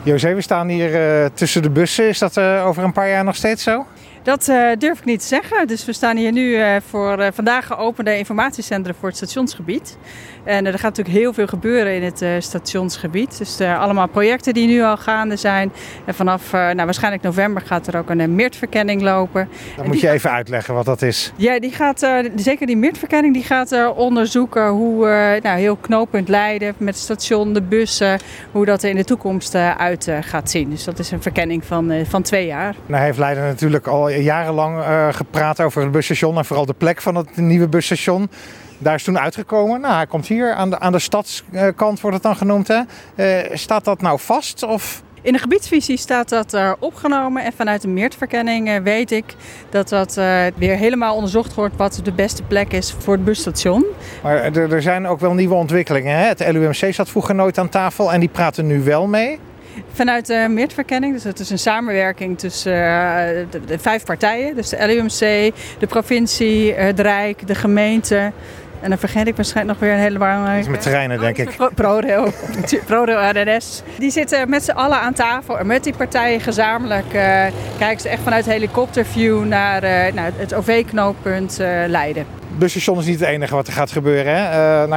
José, we staan hier tussen de bussen. Is dat over een paar jaar nog steeds zo? Dat durf ik niet te zeggen. Dus we staan hier nu voor vandaag geopende informatiecentrum voor het stationsgebied. En er gaat natuurlijk heel veel gebeuren in het stationsgebied. Dus allemaal projecten die nu al gaande zijn. En vanaf waarschijnlijk november gaat er ook een meertverkenning lopen. Dan moet je even uitleggen wat dat is. Ja, die gaat, zeker die meertverkenning, die gaat onderzoeken hoe heel knooppunt Leiden met het station, de bussen, hoe dat er in de toekomst uit gaat zien. Dus dat is een verkenning van 2 jaar. Nou heeft Leiden natuurlijk al jarenlang gepraat over het busstation en vooral de plek van het nieuwe busstation. Daar is toen uitgekomen. Nou, hij komt hier aan de stadskant, wordt het dan genoemd. Hè? Staat dat nou vast? Of? In de gebiedsvisie staat dat opgenomen en vanuit de meertverkenning weet ik dat weer helemaal onderzocht wordt wat de beste plek is voor het busstation. Maar er zijn ook wel nieuwe ontwikkelingen. Hè? Het LUMC zat vroeger nooit aan tafel en die praten nu wel mee. Vanuit de meertverkenning, dus het is een samenwerking tussen de 5 partijen. Dus de LUMC, de provincie, het Rijk, de gemeente. En dan vergeet ik waarschijnlijk nog weer een hele belangrijke... Dat is met terreinen, denk ik. ProRail RNS. Die zitten met z'n allen aan tafel. En met die partijen gezamenlijk kijken ze echt vanuit helikopterview naar het OV-knooppunt Leiden. Het busstation is niet het enige wat er gaat gebeuren. Hè?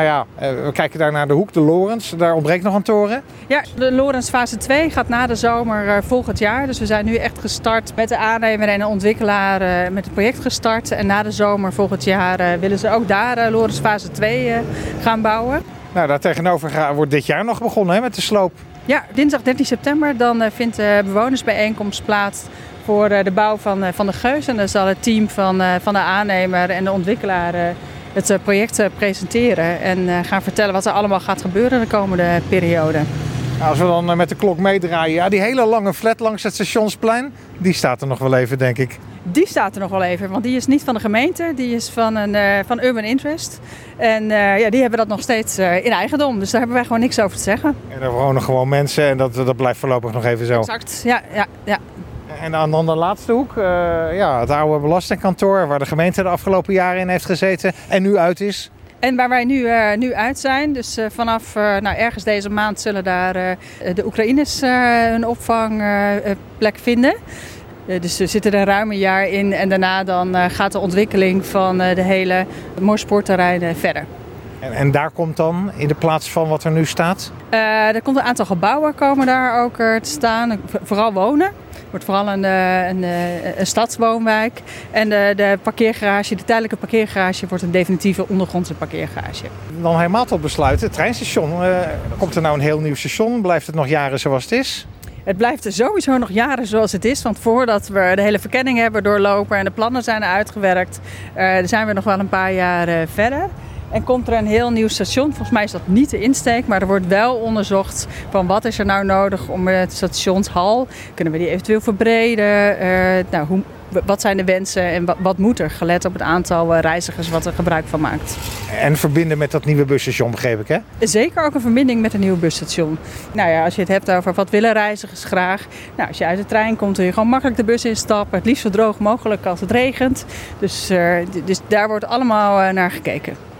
We kijken daar naar de hoek, de Lorens. Daar ontbreekt nog een toren. Ja, de Lorens fase 2 gaat na de zomer volgend jaar. Dus we zijn nu echt gestart met de aannemer en de ontwikkelaar met het project gestart. En na de zomer volgend jaar willen ze ook daar Lorens fase 2 gaan bouwen. Nou, daar tegenover wordt dit jaar nog begonnen, hè, met de sloop. Ja, dinsdag 13 september dan vindt de bewonersbijeenkomst plaats voor de bouw van de Geus. En dan zal het team van de aannemer en de ontwikkelaar het project presenteren en gaan vertellen wat er allemaal gaat gebeuren de komende periode. Nou, als we dan met de klok meedraaien, ja, die hele lange flat langs het Stationsplein, die staat er nog wel even, denk ik. Die staat er nog wel even, want die is niet van de gemeente, die is van Urban Interest. En die hebben dat nog steeds in eigendom, dus daar hebben wij gewoon niks over te zeggen. En er wonen gewoon mensen en dat blijft voorlopig nog even zo. Exact, ja. En dan de laatste hoek, het oude belastingkantoor waar de gemeente de afgelopen jaren in heeft gezeten en nu uit is. En waar wij nu uit zijn, dus vanaf ergens deze maand zullen daar de Oekraïners een opvangplek vinden. Dus we zitten er ruim een jaar in en daarna dan gaat de ontwikkeling van de hele Moorsportterrein verder. En daar komt dan in de plaats van wat er nu staat? Er komt een aantal gebouwen komen daar ook te staan, vooral wonen. Het wordt vooral een stadswoonwijk. En de parkeergarage, de tijdelijke parkeergarage, wordt een definitieve ondergrondse parkeergarage. Dan helemaal tot besluit, het treinstation. Komt er nou een heel nieuw station? Blijft het nog jaren zoals het is? Het blijft er sowieso nog jaren zoals het is. Want voordat we de hele verkenning hebben doorlopen en de plannen zijn uitgewerkt, zijn we nog wel een paar jaar verder. En komt er een heel nieuw station. Volgens mij is dat niet de insteek, maar er wordt wel onderzocht van wat is er nou nodig om het stationshal. Kunnen we die eventueel verbreden? Wat zijn de wensen en wat moet er gelet op het aantal reizigers wat er gebruik van maakt. En verbinden met dat nieuwe busstation, begreep ik, hè? Zeker ook een verbinding met een nieuw busstation. Als je het hebt over wat willen reizigers graag. Als je uit de trein komt, kun je gewoon makkelijk de bus instappen. Het liefst zo droog mogelijk als het regent. Dus daar wordt allemaal naar gekeken.